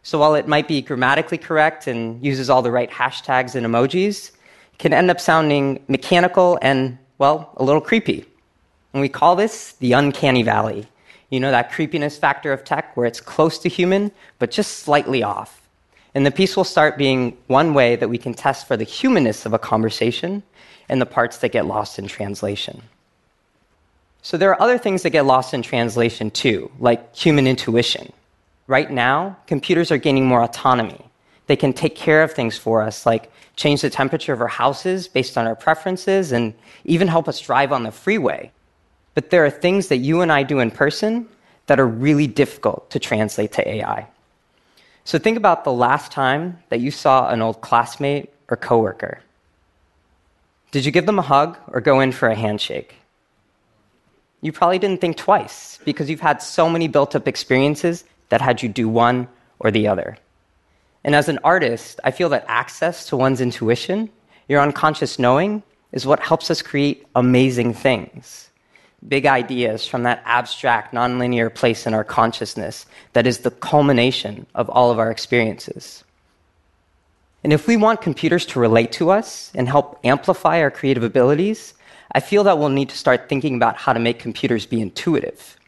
So while it might be grammatically correct and uses all the right hashtags and emojis, it can end up sounding mechanical and, well, a little creepy. And we call this the uncanny valley. You know, that creepiness factor of tech where it's close to human, but just slightly off. And the piece will start being one way that we can test for the humanness of a conversation and the parts that get lost in translation. So there are other things that get lost in translation too, like human intuition. Right now, computers are gaining more autonomy. They can take care of things for us, like change the temperature of our houses based on our preferences and even help us drive on the freeway. But there are things that you and I do in person that are really difficult to translate to AI. So think about the last time that you saw an old classmate or coworker. Did you give them a hug or go in for a handshake? You probably didn't think twice because you've had so many built-up experiences that had you do one or the other. And as an artist, I feel that access to one's intuition, your unconscious knowing, is what helps us create amazing things. Big ideas from that abstract, nonlinear place in our consciousness that is the culmination of all of our experiences. And if we want computers to relate to us and help amplify our creative abilities, I feel that we'll need to start thinking about how to make computers be intuitive.